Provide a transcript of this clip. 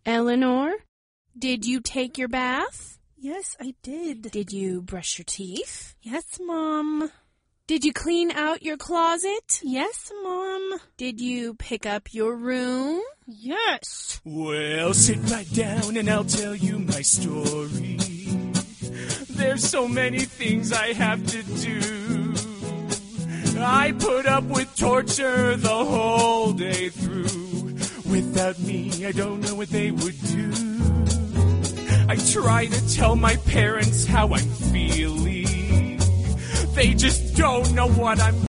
Eleanor, did you take your bath? Yes, I did. Did you brush your teeth? Yes, Mom. Did you clean out your closet? Yes, Mom. Did you pick up your room? Yes. Well, sit right down and I'll tell you my story. There's so many things I have to do. I put up with torture the whole day through. Without me, I don't know what they would do. I try to tell my parents how I'm feeling. They just don't know what I'm